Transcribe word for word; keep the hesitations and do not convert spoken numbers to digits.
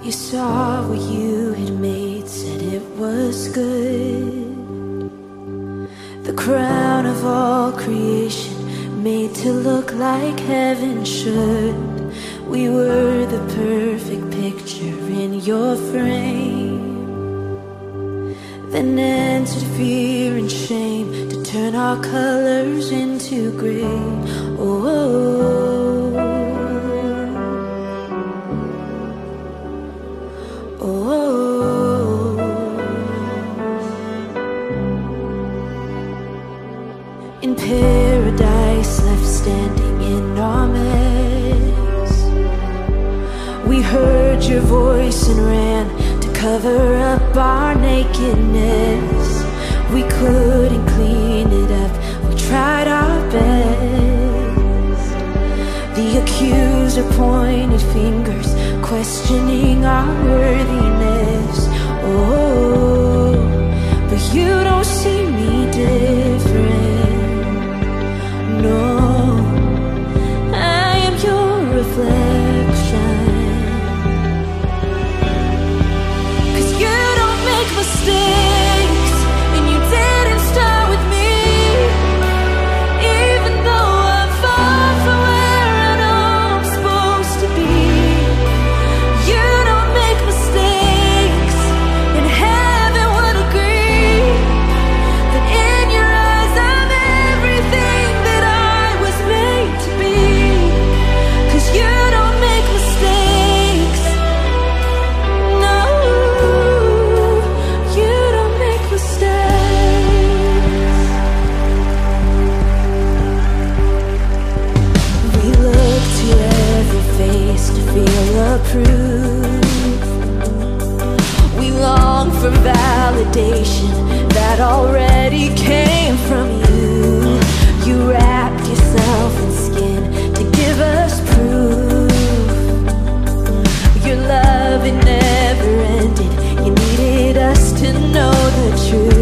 You saw what you had made, said it was good. The crown of all creation, made to look like heaven should. We were the perfect picture in your frame. Then entered fear and shame to turn our colors into gray. Oh, oh, oh, oh. In paradise, left standing in our mess, we heard your voice and ran to cover up our nakedness. We couldn't clean it up, we tried our best. The accuser pointed fingers, questioning our worthiness. Oh, but you don't see me different. No, I am your reflection. Mistakes, and you didn't start with me. Even though I'm far from where I know I'm supposed to be, you don't make mistakes, and heaven would agree that in your eyes I'm everything that I was made to be. 'Cause you don't make mistakes. No, to feel approved. We long for validation that already came from you. You wrapped yourself in skin to give us proof. Your love, it never ended. You needed us to know the truth.